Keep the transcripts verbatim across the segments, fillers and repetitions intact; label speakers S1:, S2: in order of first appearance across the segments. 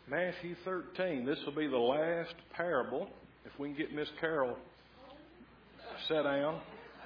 S1: Matthew thirteen. This will be the last parable. If we can get Miss Carol set down.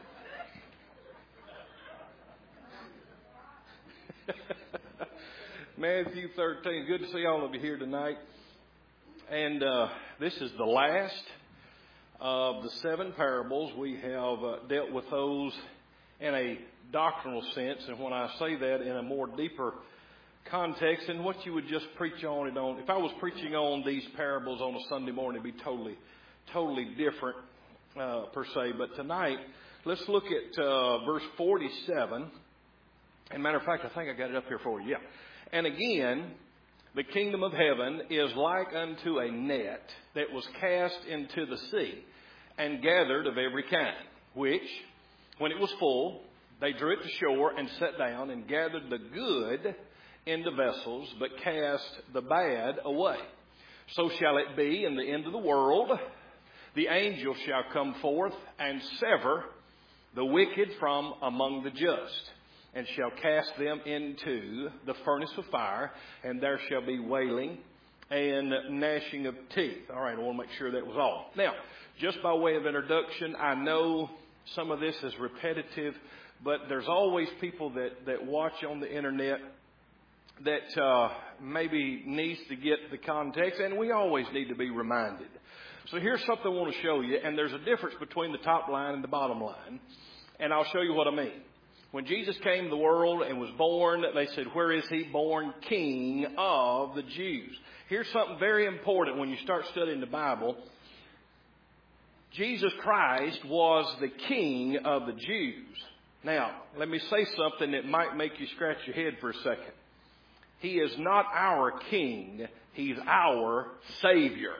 S1: Matthew thirteen. Good to see all of you here tonight. And uh, this is the last of the seven parables. We have uh, dealt with those in a doctrinal sense. And when I say that in a more deeper context, and what you would just preach on and on. If I was preaching on these parables on a Sunday morning, it'd be totally, totally different uh, per se. But tonight, let's look at uh, verse forty-seven. And matter of fact, I think I got it up here for you. Yeah. And again, the kingdom of heaven is like unto a net that was cast into the sea and gathered of every kind, which, when it was full, they drew it to shore and sat down and gathered the good into vessels, but cast the bad away. So shall it be in the end of the world. The angel shall come forth and sever the wicked from among the just, and shall cast them into the furnace of fire, and there shall be wailing and gnashing of teeth. All right, I want to make sure that was all. Now, just by way of introduction, I know some of this is repetitive, but there's always people that, that watch on the internet that uh, maybe needs to get the context, and we always need to be reminded. So here's something I want to show you, and there's a difference between the top line and the bottom line, and I'll show you what I mean. When Jesus came to the world and was born, they said, where is he born? King of the Jews. Here's something very important when you start studying the Bible. Jesus Christ was the King of the Jews. Now, let me say something that might make you scratch your head for a second. He is not our King. He's our Savior.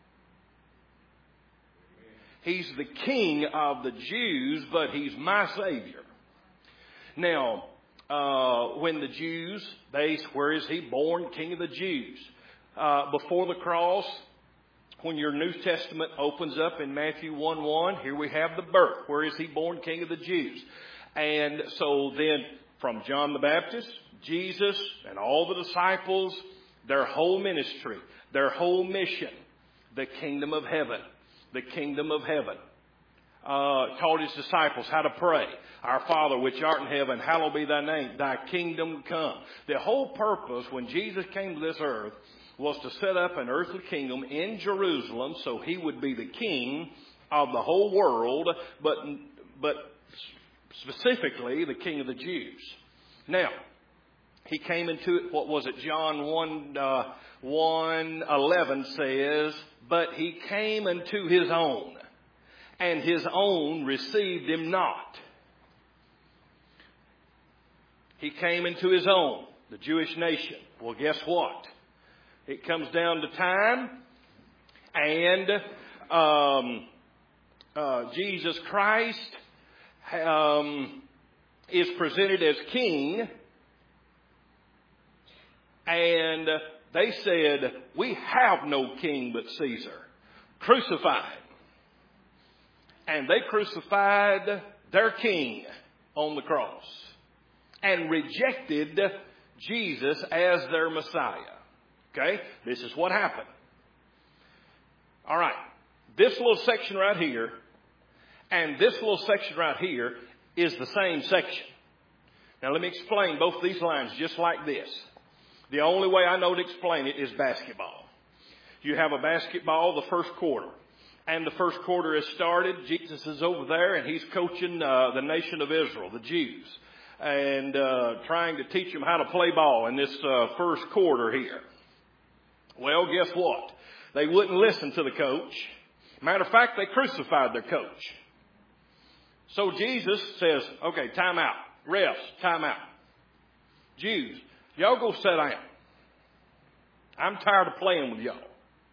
S1: He's the King of the Jews, but He's my Savior. Now, uh, when the Jews, they, where is He born? King of the Jews. Uh, before the cross, when your New Testament opens up in Matthew one one, here we have the birth. Where is He born? King of the Jews. And so then from John the Baptist, Jesus and all the disciples, their whole ministry, their whole mission, the kingdom of heaven, the kingdom of heaven. Uh, taught His disciples how to pray. Our Father which art in heaven, hallowed be thy name, thy kingdom come. The whole purpose when Jesus came to this earth was to set up an earthly kingdom in Jerusalem so He would be the king of the whole world, but, but specifically the King of the Jews. Now, He came into it, what was it, John one, uh, one eleven says, but He came unto His own, and His own received Him not. He came into His own, the Jewish nation. Well, guess what? It comes down to time, and um, uh, Jesus Christ um, is presented as King. And they said, we have no king but Caesar. Crucified. And they crucified their king on the cross and rejected Jesus as their Messiah. Okay? This is what happened. All right. This little section right here and this little section right here is the same section. Now let me explain both these lines just like this. The only way I know to explain it is basketball. You have a basketball, the first quarter. And the first quarter has started. Jesus is over there and He's coaching uh, the nation of Israel, the Jews. And uh, trying to teach them how to play ball in this uh, first quarter here. Well, guess what? They wouldn't listen to the coach. Matter of fact, they crucified their coach. So Jesus says, okay, time out. Refs, time out. Jews, y'all go sit down. I'm tired of playing with y'all.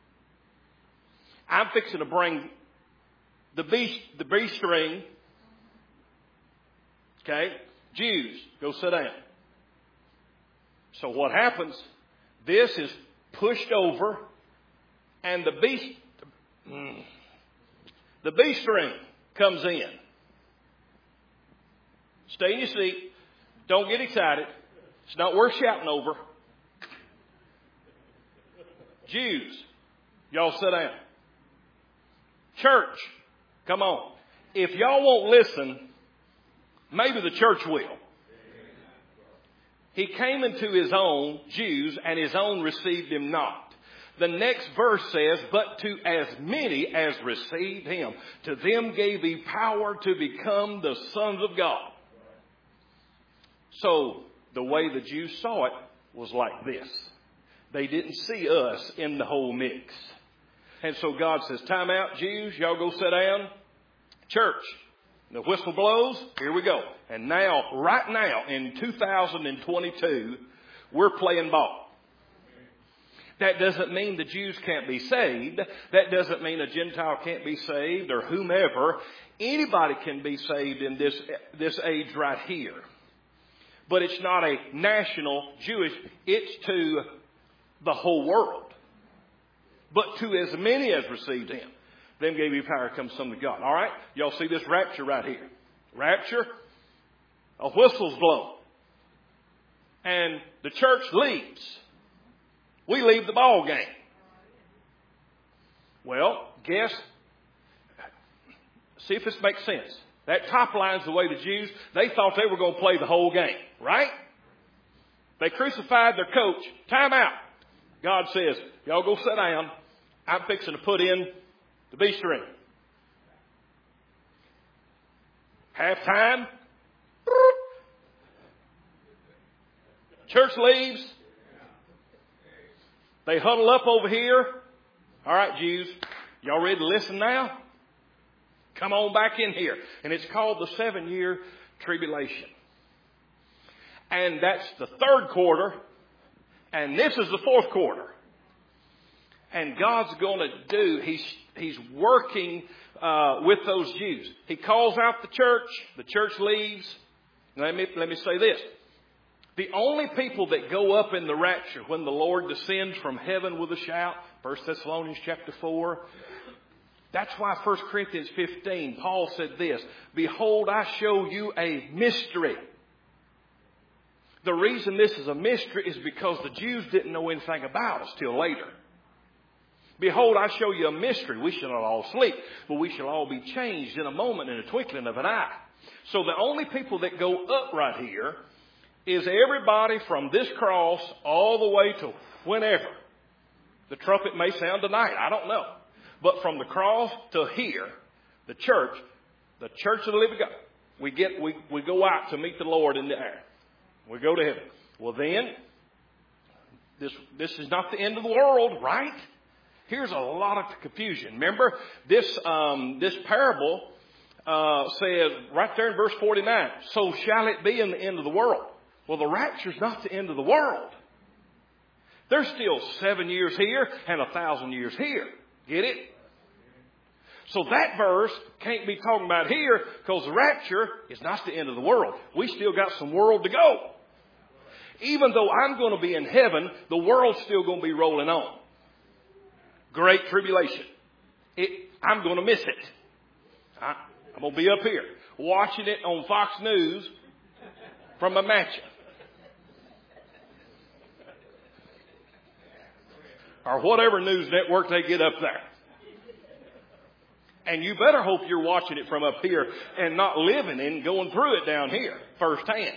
S1: I'm fixing to bring the B, the B string. Okay? Jews, go sit down. So what happens? This is pushed over and the B, the B string comes in. Stay in your seat. Don't get excited. It's not worth shouting over. Jews, y'all sit down. Church, come on. If y'all won't listen, maybe the church will. He came into his own, Jews, and his own received him not. The next verse says, but to as many as received him, to them gave he power to become the sons of God. So the way the Jews saw it was like this. They didn't see us in the whole mix. And so God says, time out, Jews, y'all go sit down. Church, the whistle blows, here we go. And now, right now, in two thousand twenty-two, we're playing ball. That doesn't mean the Jews can't be saved. That doesn't mean a Gentile can't be saved or whomever. Anybody can be saved in this, this age right here. But it's not a national Jewish, it's to the whole world. But to as many as received him, them gave you power to come some to God. All right? Y'all see this rapture right here. Rapture, a whistle's blown. And the church leaves. We leave the ball game. Well, guess, see if this makes sense. That top line's the way the Jews, they thought they were going to play the whole game, right? They crucified their coach. Time out. God says, y'all go sit down. I'm fixing to put in the B string. Halftime. Church leaves. They huddle up over here. All right, Jews, y'all ready to listen now? Come on back in here. And it's called the seven-year tribulation. And that's the third quarter. And this is the fourth quarter. And God's going to do, he's, he's working uh, with those Jews. He calls out the church. The church leaves. Let me, let me say this. The only people that go up in the rapture when the Lord descends from heaven with a shout, First Thessalonians chapter four, that's why First Corinthians fifteen, Paul said this, behold, I show you a mystery. The reason this is a mystery is because the Jews didn't know anything about us till later. Behold, I show you a mystery. We shall not all sleep, but we shall all be changed in a moment, in a twinkling of an eye. So the only people that go up right here is everybody from this cross all the way to whenever. The trumpet may sound tonight. I don't know. But from the cross to here, the church, the church of the living God, we get, we, we go out to meet the Lord in the air. We go to heaven. Well then, this, this is not the end of the world, right? Here's a lot of confusion. Remember, this, um, this parable, uh, says right there in verse forty-nine, so shall it be in the end of the world. Well, the rapture's not the end of the world. There's still seven years here and a thousand years here. Get it? So that verse can't be talking about here because the rapture is not the end of the world. We still got some world to go. Even though I'm going to be in heaven, the world's still going to be rolling on. Great tribulation. It, I'm going to miss it. I, I'm going to be up here watching it on Fox News from a mansion. Or whatever news network they get up there. And you better hope you're watching it from up here and not living and going through it down here firsthand.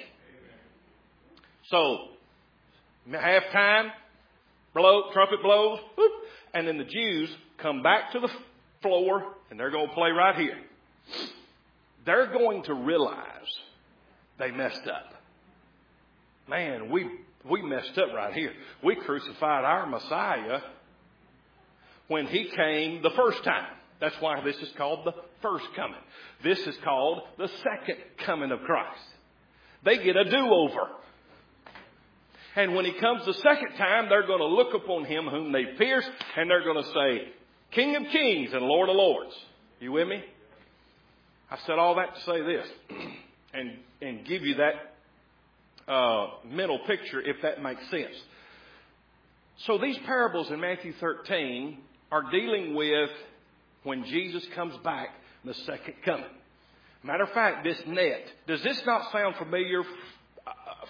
S1: So, halftime, blow, trumpet blows, whoop, and then the Jews come back to the floor and they're going to play right here. They're going to realize they messed up. Man, we we messed up right here. We crucified our Messiah when he came the first time. That's why this is called the first coming. This is called the second coming of Christ. They get a do-over. And when he comes the second time, they're going to look upon him whom they pierced, and they're going to say, King of Kings and Lord of Lords. You with me? I said all that to say this and, and give you that uh, mental picture, if that makes sense. So these parables in Matthew thirteen are dealing with when Jesus comes back, the second coming. Matter of fact, this net, does this not sound familiar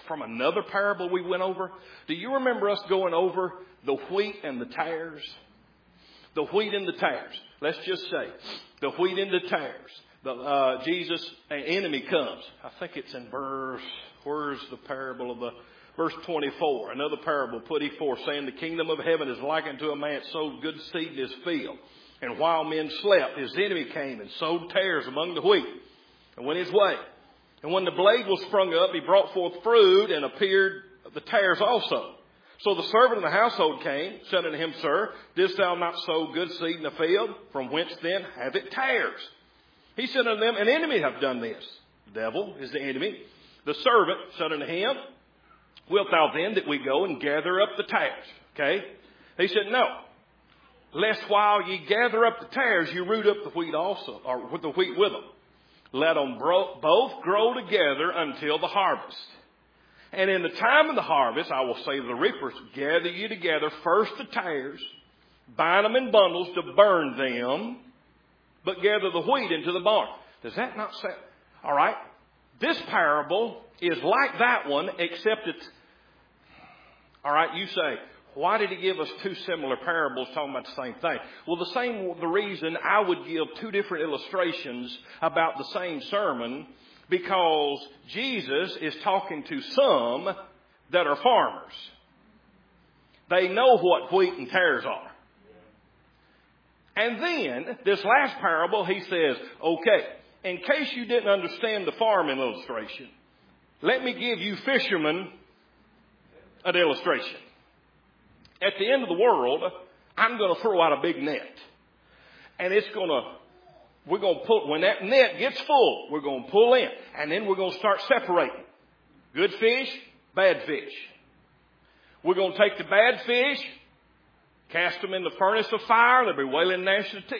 S1: from another parable we went over? Do you remember us going over the wheat and the tares? The wheat and the tares. Let's just say the wheat and the tares. The, uh, Jesus, an enemy comes. I think it's in verse, where's the parable of the, verse twenty-four. Another parable put he forth, saying, the kingdom of heaven is likened to a man sowed good seed in his field. And while men slept, his enemy came and sowed tares among the wheat and went his way. And when the blade was sprung up, he brought forth fruit, and appeared the tares also. So the servant of the household came, said unto him, Sir, didst thou not sow good seed in the field? From whence then hath it tares? He said unto them, an enemy hath done this. The devil is the enemy. The servant said unto him, Wilt thou then that we go and gather up the tares? Okay. He said, No. Lest while ye gather up the tares, you root up the wheat also, or with the wheat with them. Let them bro- both grow together until the harvest. And in the time of the harvest, I will say to the reapers, gather you together first the tares, bind them in bundles to burn them, but gather the wheat into the barn. Does that not sound? All right. This parable is like that one, except it's, all right, you say, why did he give us two similar parables talking about the same thing? Well, the same, the reason I would give two different illustrations about the same sermon, because Jesus is talking to some that are farmers. They know what wheat and tares are. And then, this last parable, he says, okay, in case you didn't understand the farming illustration, let me give you fishermen an illustration. At the end of the world, I'm going to throw out a big net. And it's going to, we're going to pull, when that net gets full, we're going to pull in. And then we're going to start separating. Good fish, bad fish. We're going to take the bad fish, cast them in the furnace of fire. They'll be wailing gnashing of teeth.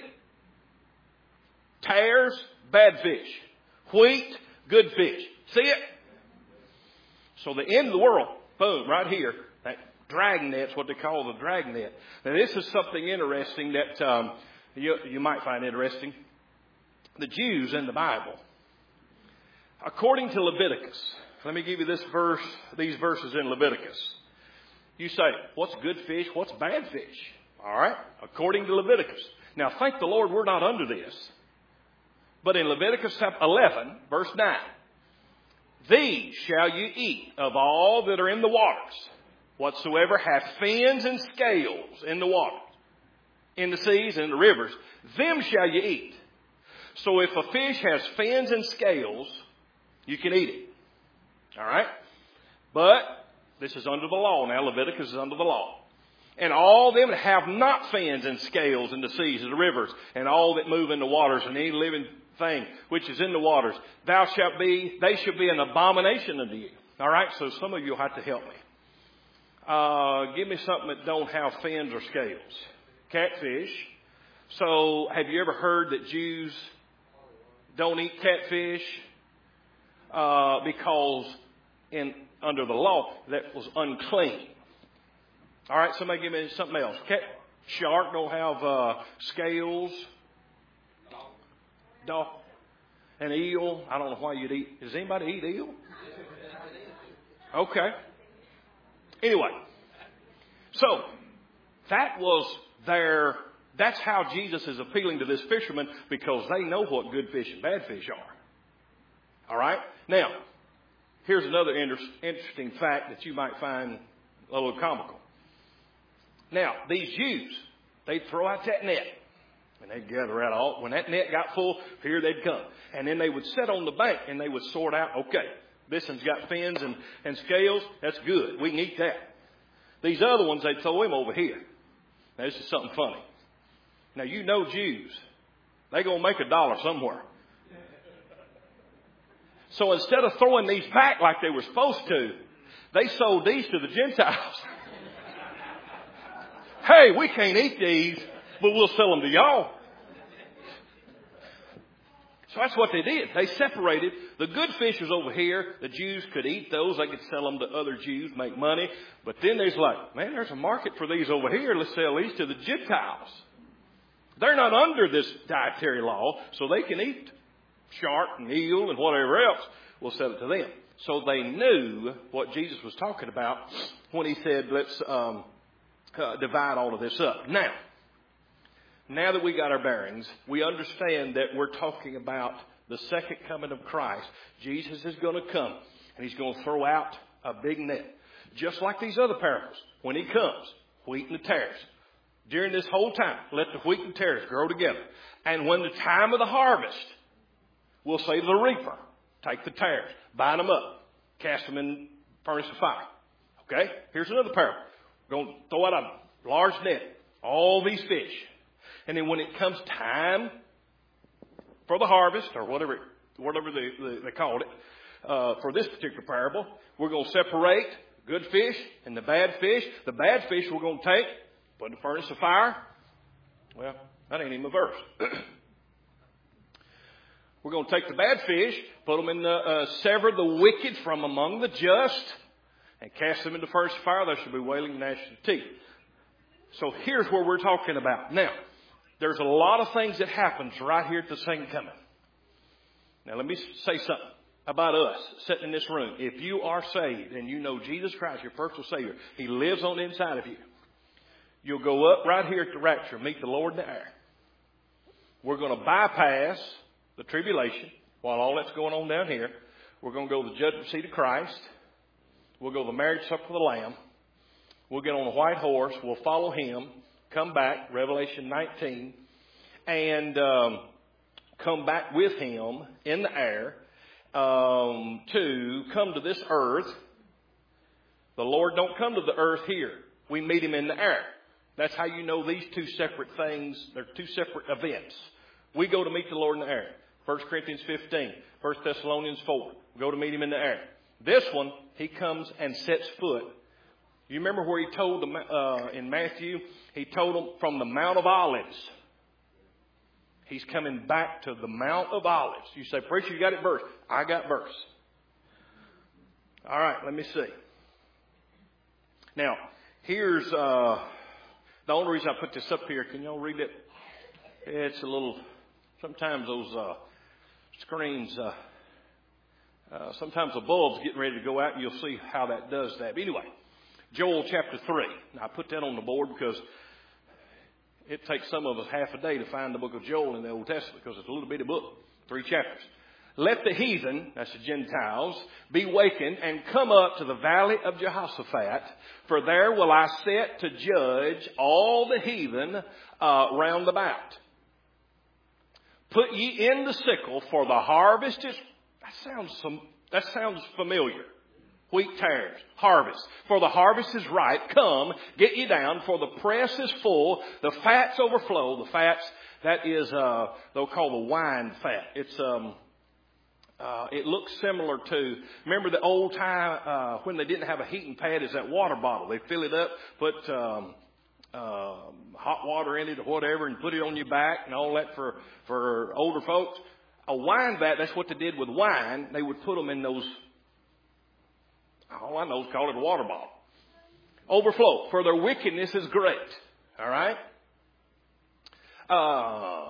S1: Tares, bad fish. Wheat, good fish. See it? So the end of the world, boom, right here. That dragnet's what they call the dragnet. Now this is something interesting that um, you, you might find interesting. The Jews in the Bible, according to Leviticus, let me give you this verse, these verses in Leviticus. You say, what's good fish? What's bad fish? All right. According to Leviticus. Now, thank the Lord we're not under this. But in Leviticus eleven, verse nine, these shall you eat of all that are in the waters, whatsoever hath fins and scales in the waters, in the seas and in the rivers, them shall you eat. So if a fish has fins and scales, you can eat it. All right. But this is under the law. Now, Leviticus is under the law. And all them that have not fins and scales in the seas and the rivers, and all that move in the waters, and any living thing which is in the waters, thou shalt be, they shall be an abomination unto you. All right, so some of you will have to help me. Uh, give me something that don't have fins or scales. Catfish. So, have you ever heard that Jews don't eat catfish? Uh, because in under the law, that was unclean. All right, somebody give me something else. Cat, shark don't have uh, scales. Dog. An eel. I don't know why you'd eat. Does anybody eat eel? Okay. Anyway. So, that was their, that's how Jesus is appealing to this fisherman, because they know what good fish and bad fish are. All right? Now, here's another inter- interesting fact that you might find a little comical. Now, these Jews, they'd throw out that net. And they'd gather out all. When that net got full, here they'd come. And then they would sit on the bank and they would sort out, okay, this one's got fins and, and scales. That's good. We can eat that. These other ones, they'd throw them over here. Now, this is something funny. Now, you know Jews. They're going to make a dollar somewhere. So instead of throwing these back like they were supposed to, they sold these to the Gentiles. Hey, we can't eat these, but we'll sell them to y'all. So that's what they did. They separated. The good fish was over here. The Jews could eat those. They could sell them to other Jews, make money. But then there's like, man, there's a market for these over here. Let's sell these to the Gentiles. They're not under this dietary law, so they can eat shark and eel and whatever else. We'll sell it to them. So they knew what Jesus was talking about when he said, let's um, uh, divide all of this up. Now, now that we got our bearings, we understand that we're talking about the second coming of Christ. Jesus is going to come, and he's going to throw out a big net. Just like these other parables. When he comes, wheat and the tares. During this whole time, let the wheat and tares grow together. And when the time of the harvest, we'll say to the reaper, take the tares, bind them up, cast them in the furnace of fire. Okay? Here's another parable. We're going to throw out a large net, all these fish. And then when it comes time for the harvest, or whatever whatever they, they, they called it, uh, for this particular parable, we're going to separate good fish and the bad fish. The bad fish we're going to take, put in the furnace of fire. Well, that ain't even a verse. We're going to take the bad fish, put them in the, uh, sever the wicked from among the just, and cast them into the furnace of fire. There shall be wailing and gnashing of teeth. So here's what we're talking about. Now, there's a lot of things that happens right here at the second coming. Now, let me say something about us sitting in this room. If you are saved and you know Jesus Christ, your personal Savior, He lives on the inside of you. You'll go up right here at the rapture, meet the Lord in the air. We're going to bypass the tribulation while all that's going on down here. We're going to go to the judgment seat of Christ. We'll go to the marriage supper of the Lamb. We'll get on a white horse. We'll follow Him. Come back, Revelation nineteen, and um, come back with Him in the air um, to come to this earth. The Lord don't come to the earth here. We meet Him in the air. That's how you know these two separate things. They're two separate events. We go to meet the Lord in the air. First Corinthians fifteen, First Thessalonians four. We go to meet Him in the air. This one, He comes and sets foot. You remember where He told them uh, in Matthew? He told them from the Mount of Olives. He's coming back to the Mount of Olives. You say, preacher, you got it verse. I got verse. All right, let me see. Now, here's uh, the only reason I put this up here. Can y'all read it? It's a little, sometimes those uh, screens, uh, uh, sometimes the bulb's getting ready to go out, and you'll see how that does that. But anyway, Joel chapter three. Now, I put that on the board because it takes some of us half a day to find the book of Joel in the Old Testament because it's a little bitty book, three chapters. Let the heathen, that's the Gentiles, be wakened and come up to the valley of Jehoshaphat, for there will I set to judge all the heathen uh, round about. Put ye in the sickle, for the harvest is... That sounds some, that sounds familiar. Wheat tares, harvest. For the harvest is ripe. Come, get ye down, for the press is full. The fats overflow. The fats, that is, uh, they'll call the wine fat. It's, um, uh, it looks similar to, remember the old time, uh, when they didn't have a heating pad, is that water bottle. They fill it up, put, um, uh, hot water in it or whatever, and put it on your back and all that for, for older folks. A wine vat, that's what they did with wine. They would put them in those, all I know is call it a water bottle. Overflow, for their wickedness is great. All right? Uh,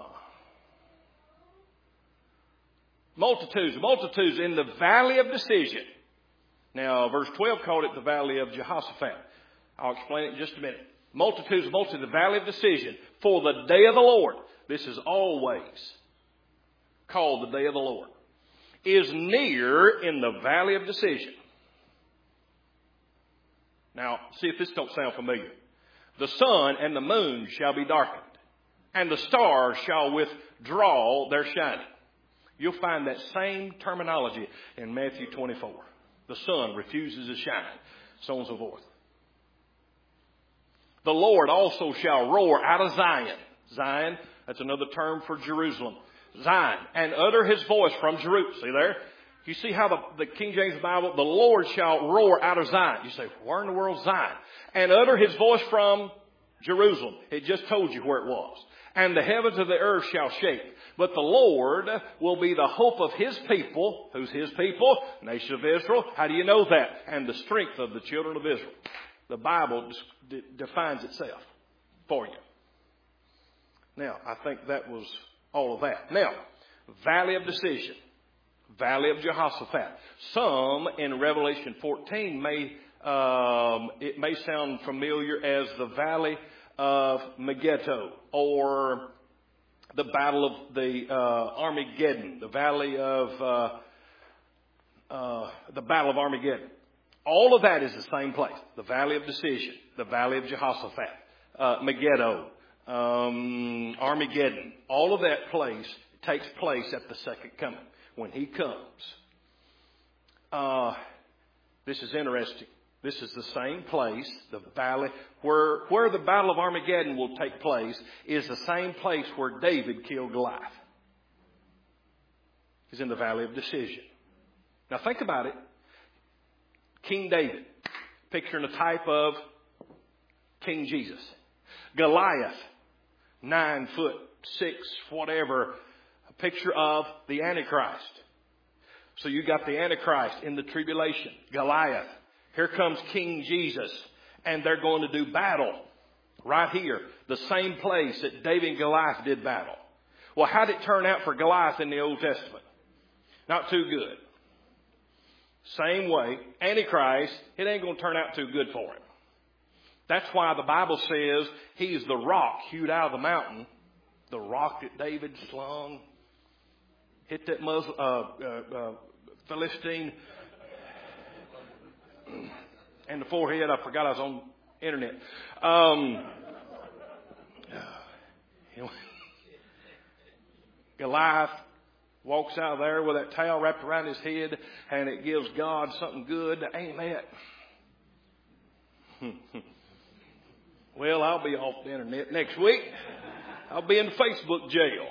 S1: multitudes, multitudes in the valley of decision. Now, verse twelve called it the valley of Jehoshaphat. I'll explain it in just a minute. Multitudes, multitudes in the valley of decision. For the day of the Lord, this is always called the day of the Lord, is near in the valley of decision. Now, see if this don't sound familiar. The sun and the moon shall be darkened, and the stars shall withdraw their shining. You'll find that same terminology in Matthew twenty-four. The sun refuses to shine, so on and so forth. The Lord also shall roar out of Zion. Zion, that's another term for Jerusalem. Zion, and utter His voice from Jerusalem. See there? You see how the, the King James Bible, the Lord shall roar out of Zion. You say, where in the world is Zion? And utter His voice from Jerusalem. It just told you where it was. And the heavens of the earth shall shake. But the Lord will be the hope of His people. Who's His people? Nation of Israel. How do you know that? And the strength of the children of Israel. The Bible d- defines itself for you. Now, I think that was all of that. Now, valley of decision. Valley of Jehoshaphat. Some in Revelation fourteen may, um, it may sound familiar as the Valley of Megiddo, or the Battle of the uh, Armageddon, the Valley of uh, uh, the Battle of Armageddon. All of that is the same place. The Valley of Decision, the Valley of Jehoshaphat, uh, Megiddo, um, Armageddon. All of that place takes place at the second coming when He comes. Uh, this is interesting. This is the same place, the valley, where, where the Battle of Armageddon will take place is the same place where David killed Goliath. It's in the Valley of Decision. Now think about it. King David, picturing a type of King Jesus. Goliath, nine foot, six, whatever, a picture of the Antichrist. So you got the Antichrist in the tribulation. Goliath. Here comes King Jesus, and they're going to do battle right here, the same place that David and Goliath did battle. Well, how did it turn out for Goliath in the Old Testament? Not too good. Same way, Antichrist, it ain't going to turn out too good for him. That's why the Bible says he's the rock hewed out of the mountain, the rock that David slung, hit that Muslim, uh, uh, uh, Philistine and the forehead. I forgot I was on internet. Um, Goliath walks out of there with that towel wrapped around his head, and it gives God something good. Ain't that? Well, I'll be off the internet next week. I'll be in Facebook jail.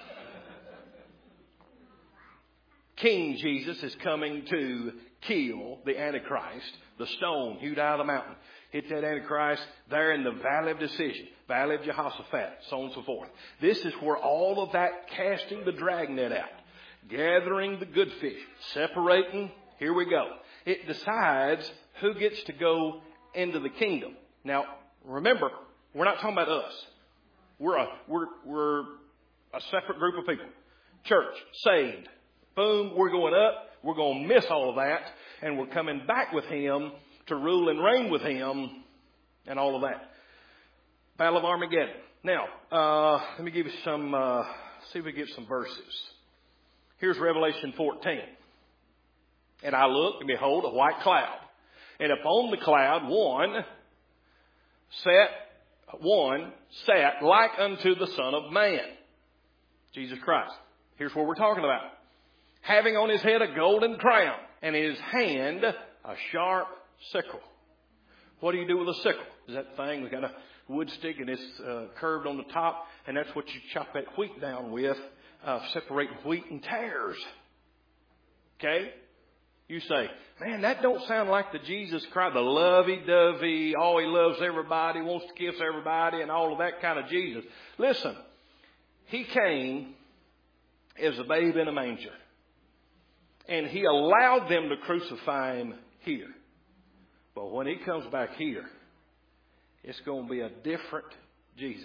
S1: King Jesus is coming to kill the Antichrist, the stone hewed out of the mountain. Hit that Antichrist there in the Valley of Decision, Valley of Jehoshaphat, so on and so forth. This is where all of that casting the dragnet out, gathering the good fish, separating, here we go. It decides who gets to go into the kingdom. Now, remember, we're not talking about us. We're a, we're, we're a separate group of people. Church, saved. Boom, we're going up. We're going to miss all of that. And we're coming back with Him to rule and reign with Him and all of that. Battle of Armageddon. Now, uh, let me give you some, uh, see if we get some verses. Here's Revelation fourteen. And I looked, and behold, a white cloud. And upon the cloud, one sat, one sat like unto the Son of Man, Jesus Christ. Here's what we're talking about. Having on his head a golden crown, and in his hand a sharp sickle. What do you do with a sickle? Is that thing, we've got a wood stick and it's uh, curved on the top, and that's what you chop that wheat down with, uh, separating wheat and tares. Okay? You say, man, that don't sound like the Jesus Christ, the lovey-dovey, oh, He loves everybody, wants to kiss everybody, and all of that kind of Jesus. Listen, He came as a babe in a manger. And He allowed them to crucify Him here. But when He comes back here, it's going to be a different Jesus.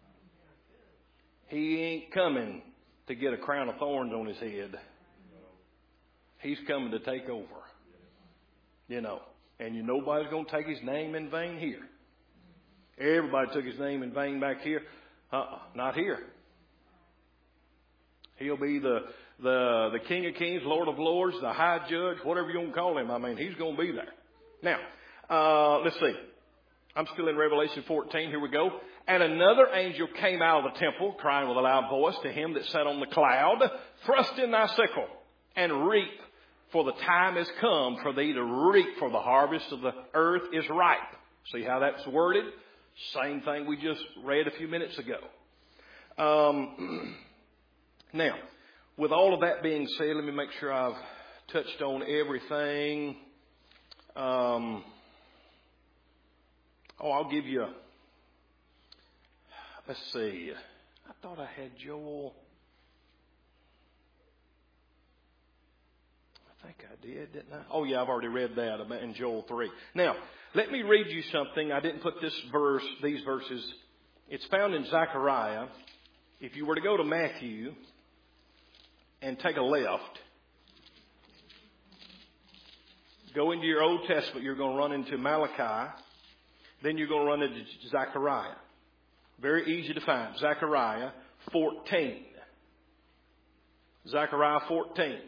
S1: He ain't coming to get a crown of thorns on His head. He's coming to take over. You know. And you know nobody's going to take His name in vain here. Everybody took His name in vain back here. Uh-uh, not here. He'll be the... The the King of Kings, Lord of Lords, the High Judge, whatever you want to call Him. I mean, He's going to be there. Now, uh, let's see. I'm still in Revelation fourteen. Here we go. And another angel came out of the temple, crying with a loud voice to him that sat on the cloud, thrust in thy sickle and reap, for the time has come for thee to reap, for the harvest of the earth is ripe. See how that's worded? Same thing we just read a few minutes ago. Um, now, with all of that being said, let me make sure I've touched on everything. Um, oh, I'll give you, a, let's see. I thought I had Joel. I think I did, didn't I? Oh, yeah, I've already read that in Joel three. Now, let me read you something. I didn't put this verse, these verses. It's found in Zechariah. If you were to go to Matthew and take a left, Go into your Old Testament. You're going to run into Malachi. Then you're going to run into Zechariah. Very easy to find. Zechariah fourteen. Zechariah fourteen.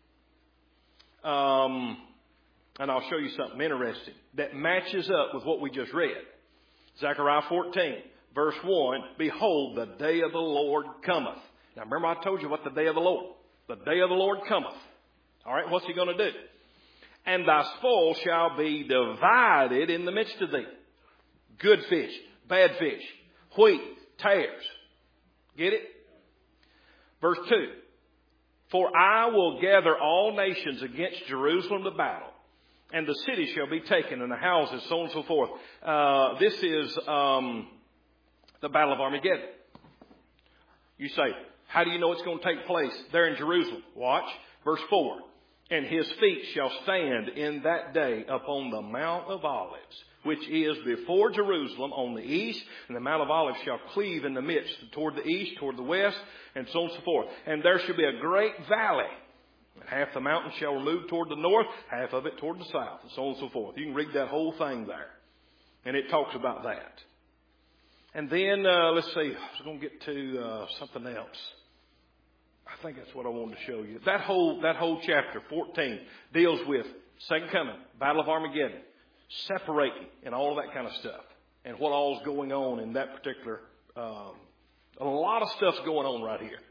S1: Um, and I'll show you something interesting that matches up with what we just read. Zechariah fourteen, verse one, Behold, the day of the Lord cometh. Now remember I told you what the day of the Lord. The day of the Lord cometh. All right, what's he going to do? And thy spoil shall be divided in the midst of thee. Good fish, bad fish, wheat, tares. Get it? Verse two. For I will gather all nations against Jerusalem to battle, and the city shall be taken, and the houses, so on and so forth. Uh, this is um, the Battle of Armageddon. You say, how do you know it's going to take place there in Jerusalem? Watch. Verse four. And his feet shall stand in that day upon the Mount of Olives, which is before Jerusalem on the east, and the Mount of Olives shall cleave in the midst, toward the east, toward the west, and so on and so forth. And there shall be a great valley. And half the mountain shall remove toward the north, half of it toward the south, and so on and so forth. You can read that whole thing there. And it talks about that. And then, uh, let's see, I was going to get to uh, something else. I think that's what I wanted to show you. That whole, that whole chapter, fourteen, deals with Second Coming, Battle of Armageddon, separating, and all of that kind of stuff. And what all's going on in that particular, um, a lot of stuff's going on right here.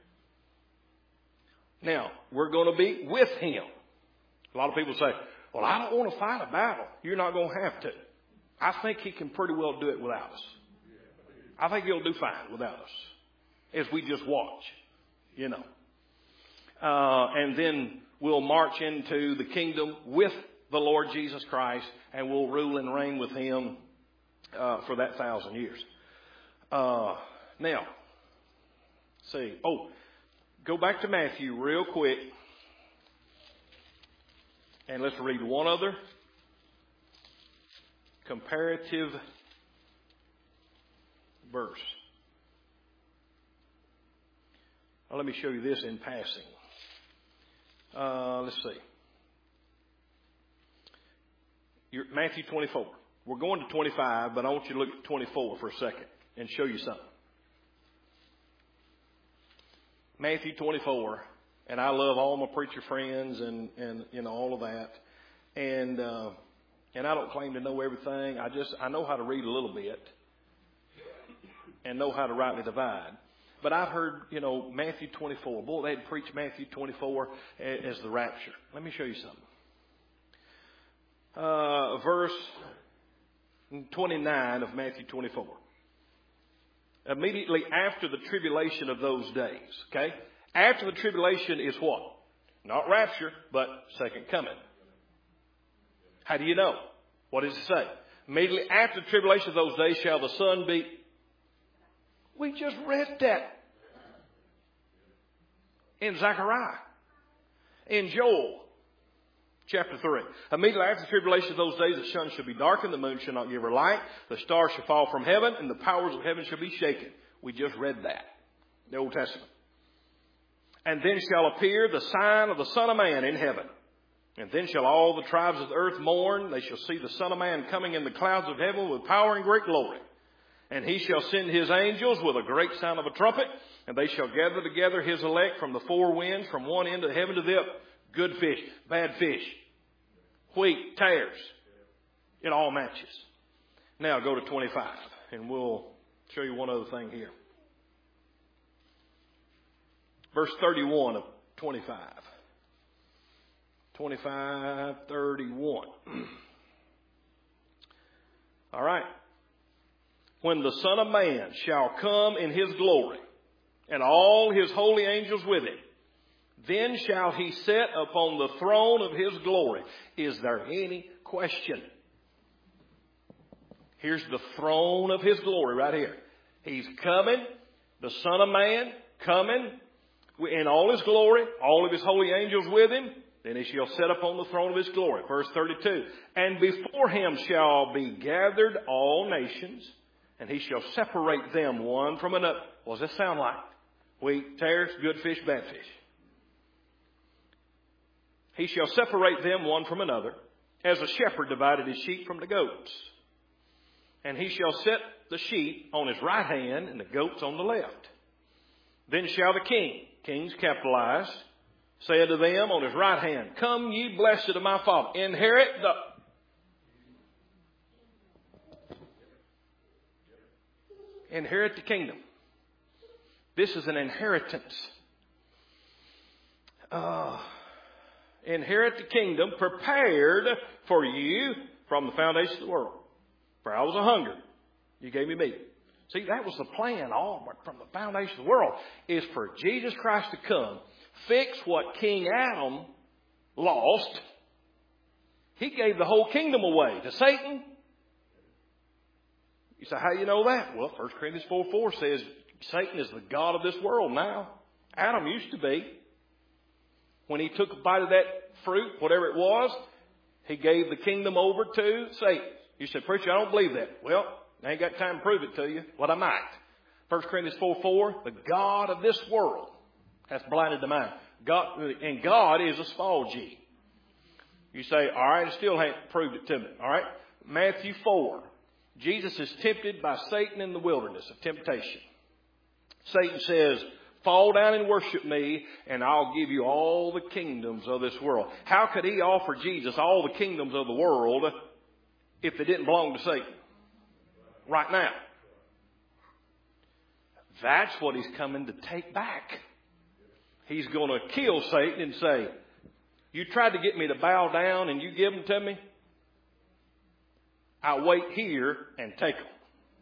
S1: Now, we're going to be with him. A lot of people say, well, I don't want to fight a battle. You're not going to have to. I think he can pretty well do it without us. I think he'll do fine without us as we just watch, you know. Uh, and then we'll march into the kingdom with the Lord Jesus Christ, and we'll rule and reign with him uh, for that thousand years. Uh, now, see. Oh, go back to Matthew real quick, and let's read one other comparative verse. Now, let me show you this in passing. Uh, let's see. You're, Matthew twenty-four. We're going to twenty-five, but I want you to look at twenty-four for a second and show you something. Matthew twenty-four, and I love all my preacher friends and, and you know, all of that. And uh, and I don't claim to know everything. I just, I know how to read a little bit and know how to rightly divide. But I've heard, you know, Matthew twenty-four. Boy, they'd preach Matthew twenty-four as the rapture. Let me show you something. Uh, verse twenty-nine of Matthew twenty-four. Immediately after the tribulation of those days. Okay? After the tribulation is what? Not rapture, but second coming. How do you know? What does it say? Immediately after the tribulation of those days shall the sun be... We just read that in Zechariah, in Joel, chapter three. Immediately after the tribulation of those days, the sun shall be darkened, the moon shall not give her light, the stars shall fall from heaven, and the powers of heaven shall be shaken. We just read that, the Old Testament. And then shall appear the sign of the Son of Man in heaven. And then shall all the tribes of the earth mourn. They shall see the Son of Man coming in the clouds of heaven with power and great glory. And he shall send his angels with a great sound of a trumpet, and they shall gather together his elect from the four winds, from one end of heaven to the other. Good fish, bad fish, wheat, tares. It all matches. Now go to twenty-five, and we'll show you one other thing here. Verse thirty-one of twenty-five. twenty-five, thirty-one. All right. When the Son of Man shall come in his glory, and all his holy angels with him, then shall he sit upon the throne of his glory. Is there any question? Here's the throne of his glory right here. He's coming, the Son of Man coming in all his glory, all of his holy angels with him. Then he shall sit upon the throne of his glory. Verse thirty-two. And before him shall be gathered all nations, and he shall separate them one from another. What does that sound like? Wheat, tares, good fish, bad fish. He shall separate them one from another, as a shepherd divided his sheep from the goats. And he shall set the sheep on his right hand and the goats on the left. Then shall the king, kings capitalized, say unto them on his right hand, Come ye blessed of my Father, inherit the inherit the kingdom. This is an inheritance. Uh, inherit the kingdom prepared for you from the foundation of the world. For I was a hunger, you gave me meat. See, that was the plan all from the foundation of the world, is for Jesus Christ to come, fix what King Adam lost. He gave the whole kingdom away to Satan. You say, how do you know that? Well, First Corinthians four four says Satan is the god of this world now. Adam used to be. When he took a bite of that fruit, whatever it was, he gave the kingdom over to Satan. You said, preacher, I don't believe that. Well, I ain't got time to prove it to you, but I might. First Corinthians four four, the god of this world has blinded the mind. God, and God is a small g. You say, all right, I still haven't proved it to me. All right, Matthew four. Jesus is tempted by Satan in the wilderness of temptation. Satan says, fall down and worship me, and I'll give you all the kingdoms of this world. How could he offer Jesus all the kingdoms of the world if they didn't belong to Satan? Right now. That's what he's coming to take back. He's going to kill Satan and say, you tried to get me to bow down and you give them to me? I'll wait here and take them.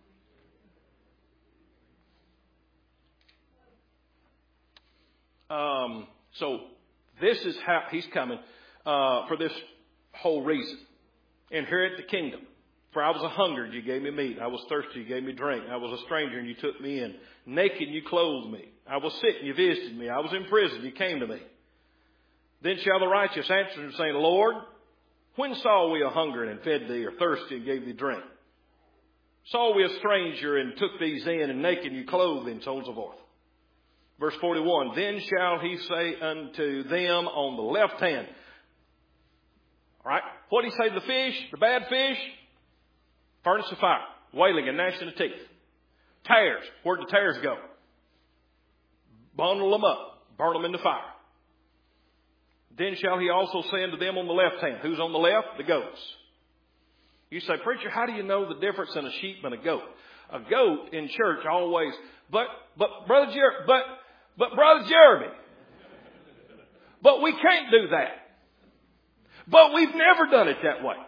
S1: Um, so this is how he's coming uh, for this whole reason. Inherit the kingdom. For I was a hungered, you gave me meat. I was thirsty, you gave me drink. I was a stranger, and you took me in. Naked, you clothed me. I was sick, and you visited me. I was in prison, you came to me. Then shall the righteous answer and say, Lord, when saw we a hungered and fed thee, or thirsty and gave thee drink? Saw we a stranger and took these in, and naked and you clothed thee, and so on and so forth. Verse forty-one, then shall he say unto them on the left hand. All right, what did he say to the fish, the bad fish? Furnace of fire, wailing and gnashing of teeth. Tares, where'd the tares go? Bundle them up, burn them in the fire. Then shall he also say unto them on the left hand. Who's on the left? The goats. You say, preacher, how do you know the difference in a sheep and a goat? A goat in church always, but, but, brother Jeremy, but, but brother Jeremy, but we can't do that. But we've never done it that way.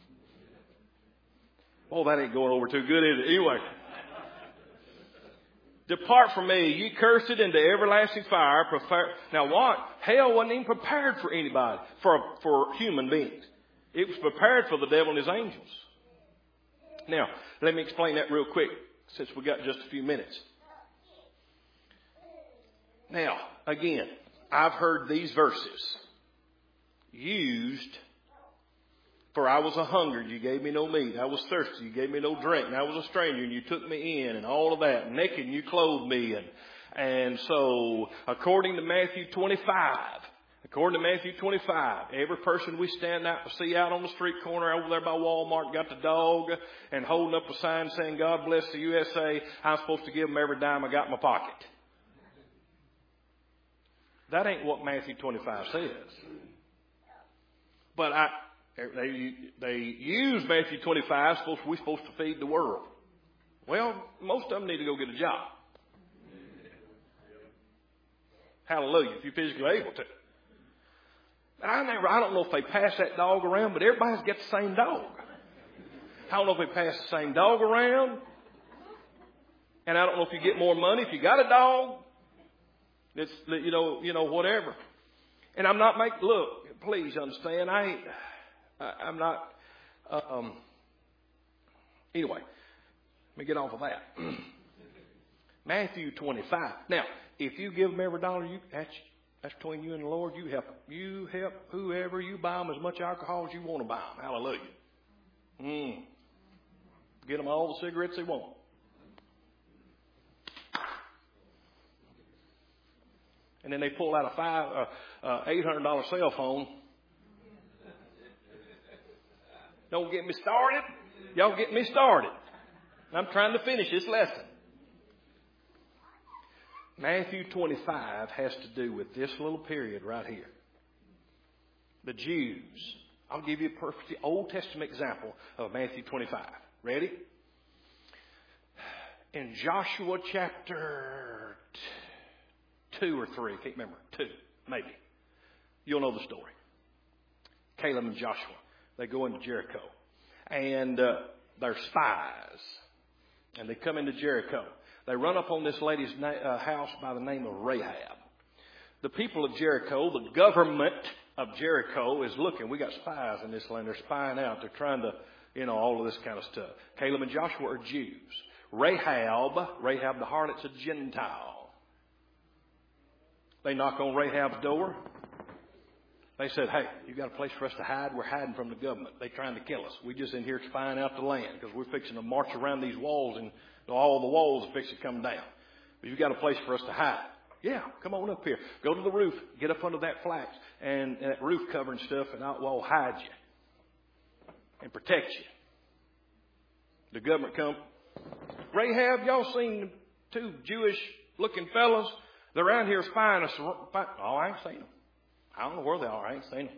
S1: Oh, that ain't going over too good, is it? Anyway. Depart from me, ye cursed, into everlasting fire. Prefer- now what? Hell wasn't even prepared for anybody, for, for human beings. It was prepared for the devil and his angels. Now, let me explain that real quick, since we got just a few minutes. Now, again, I've heard these verses used. For I was a hungered, you gave me no meat. I was thirsty, you gave me no drink. And I was a stranger, and you took me in, and all of that. Naked, and you clothed me. And, and so, according to Matthew twenty-five, according to Matthew twenty-five, every person we stand out see out on the street corner over there by Walmart got the dog and holding up a sign saying, God bless the U S A. I'm supposed to give them every dime I got in my pocket. That ain't what Matthew twenty-five says. But I... They, they use Matthew twenty-five, supposed, we're supposed to feed the world. Well, most of them need to go get a job. Hallelujah, if you're physically able to. I never, I don't know if they pass that dog around, but everybody's got the same dog. I don't know if they pass the same dog around. And I don't know if you get more money if you got a dog. It's, you know, you know, whatever. And I'm not making, look, please understand, I ain't... I'm not, um, anyway, let me get off of that. Matthew twenty-five. Now, if you give them every dollar, you that's, that's between you and the Lord. You help, you help whoever, you buy them as much alcohol as you want to buy them. Hallelujah. Mm. Get them all the cigarettes they want. And then they pull out a five, uh, uh, eight hundred dollar cell phone. Don't get me started. Y'all get me started. I'm trying to finish this lesson. Matthew twenty-five has to do with this little period right here. The Jews. I'll give you a perfect Old Testament example of Matthew twenty-five. Ready? In Joshua chapter two or three, I can't remember, two, maybe. You'll know the story. Caleb and Joshua, they go into Jericho. And uh, they're spies. And they come into Jericho. They run up on this lady's na- uh, house by the name of Rahab. The people of Jericho, the government of Jericho is looking. We got spies in this land. They're spying out. They're trying to, you know, all of this kind of stuff. Caleb and Joshua are Jews. Rahab, Rahab the harlot's a Gentile. They knock on Rahab's door. They said, hey, you got a place for us to hide? We're hiding from the government. They're trying to kill us. We're just in here spying out the land because we're fixing to march around these walls and all the walls are fixing to come down. But you've got a place for us to hide. Yeah, come on up here. Go to the roof. Get up under that flax and, and that roof cover and stuff, and I'll, I'll hide you and protect you. The government come. Rahab, y'all seen two Jewish-looking fellas? They're around here spying us. Oh, I ain't seen them. I don't know where they are. I ain't seen them.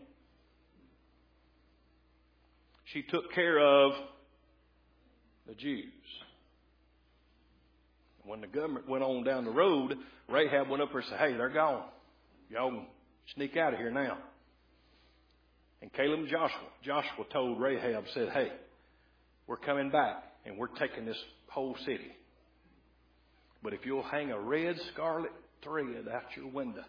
S1: She took care of the Jews. When the government went on down the road, Rahab went up there and said, hey, they're gone. Y'all can sneak out of here now. And Caleb and Joshua, Joshua told Rahab, said, hey, we're coming back and we're taking this whole city. But if you'll hang a red scarlet thread out your window,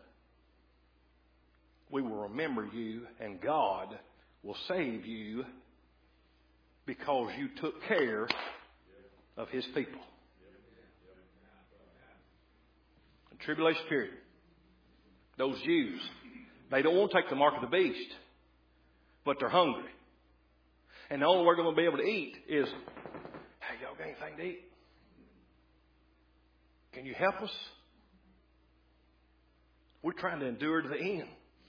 S1: we will remember you and God will save you because you took care of His people. The tribulation period. Those Jews, they don't want to take the mark of the beast, but they're hungry. And the only way we're going to be able to eat is, hey, y'all got anything to eat? Can you help us? We're trying to endure to the end.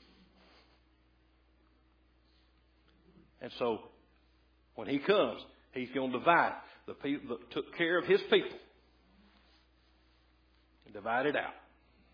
S1: And so, when He comes, He's going to divide the people that took care of His people. And divide it out.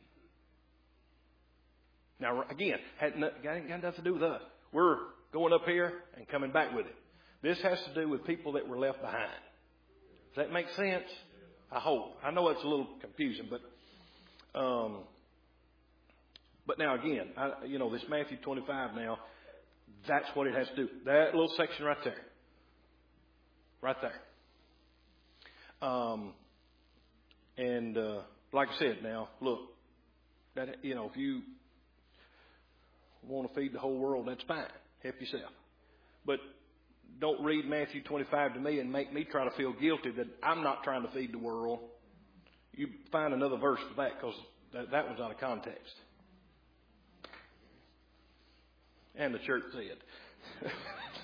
S1: Now, again, had not, got nothing to do with us. We're going up here and coming back with it. This has to do with people that were left behind. Does that make sense? I hope. I know it's a little confusing, but um, but now again, I, you know, this Matthew twenty-five now, that's what it has to do. That little section right there. Right there. Um, and uh, like I said now, look, that you know, if you want to feed the whole world, that's fine. Help yourself. But don't read Matthew twenty-five to me and make me try to feel guilty that I'm not trying to feed the world. You find another verse for that because that, that one's out of context. And the church said.